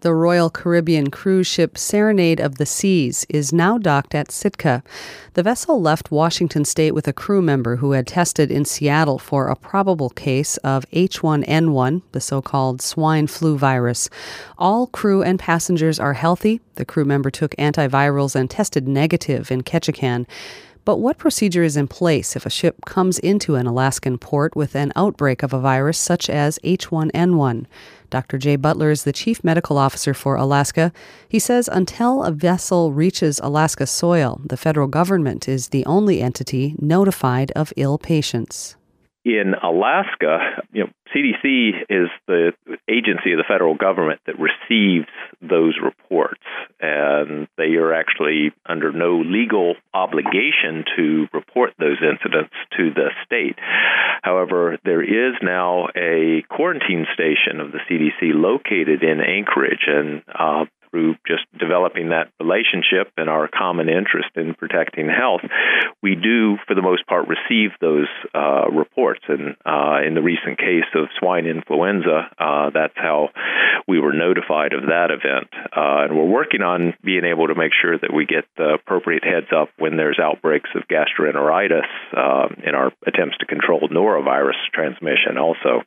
The Royal Caribbean cruise ship Serenade of the Seas is now docked at Sitka. The vessel left Washington State with a crew member who had tested in Seattle for a probable case of H1N1, the so-called swine flu virus. All crew and passengers are healthy. The crew member took antivirals and tested negative in Ketchikan. But what procedure is in place if a ship comes into an Alaskan port with an outbreak of a virus such as H1N1? Dr. Jay Butler is the Chief Medical Officer for Alaska. He says until a vessel reaches Alaska soil, the federal government is the only entity notified of ill patients. In Alaska, CDC is the agency of the federal government that receives those reports, and they are actually under no legal obligation to report those incidents to the state. However, there is now a quarantine station of the CDC located in Anchorage, and through just developing that relationship and our common interest in protecting health, we do, for the most part, receive those reports. And in the recent case of swine influenza, that's how we were notified of that event. And we're working on being able to make sure that we get the appropriate heads up when there's outbreaks of gastroenteritis in our attempts to control norovirus transmission also.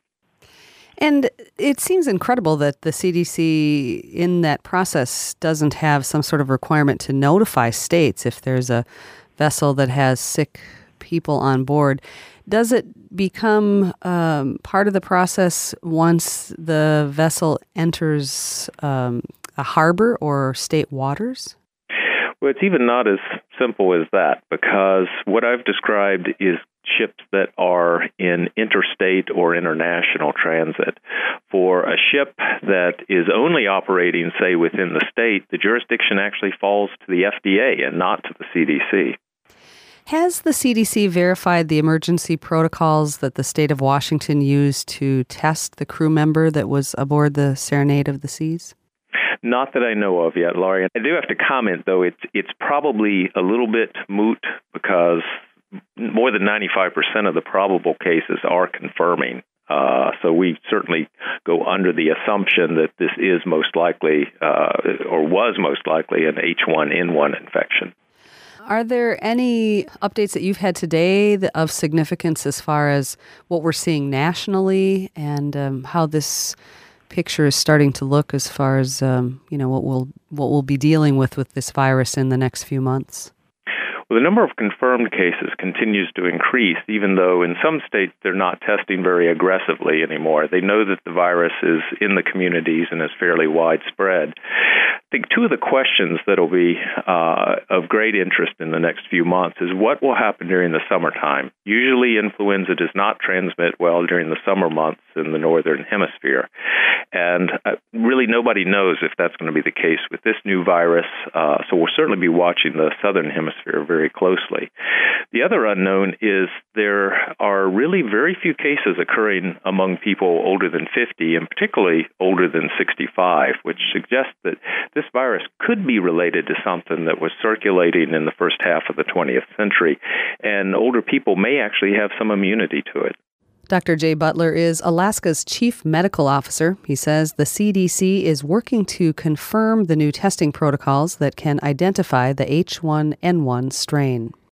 And it seems incredible that the CDC in that process doesn't have some sort of requirement to notify states if there's a vessel that has sick people on board. Does it become part of the process once the vessel enters a harbor or state waters? Well, it's even not as simple as that, because what I've described is ships that are in interstate or international transit. For a ship that is only operating, say, within the state, the jurisdiction actually falls to the FDA and not to the CDC. Has the CDC verified the emergency protocols that the state of Washington used to test the crew member that was aboard the Serenade of the Seas? Not that I know of yet, Laurie. I do have to comment, though, it's probably a little bit moot because more than 95% of the probable cases are confirming. So we certainly go under the assumption that this is most likely, or was most likely, an H1N1 infection. Are there any updates that you've had today of significance as far as what we're seeing nationally and how this picture is starting to look as far as what we'll be dealing with this virus in the next few months? Well, the number of confirmed cases continues to increase, even though in some states they're not testing very aggressively anymore. They know that the virus is in the communities and is fairly widespread. I think two of the questions that will be of great interest in the next few months is what will happen during the summertime. Usually influenza does not transmit well during the summer months in the northern hemisphere. And really nobody knows if that's going to be the case with this new virus, so we'll certainly be watching the southern hemisphere very closely. The other unknown is there are really very few cases occurring among people older than 50, and particularly older than 65, which suggests that this virus could be related to something that was circulating in the first half of the 20th century, and older people may actually have some immunity to it. Dr. Jay Butler is Alaska's Chief Medical Officer. He says the CDC is working to confirm the new testing protocols that can identify the H1N1 strain.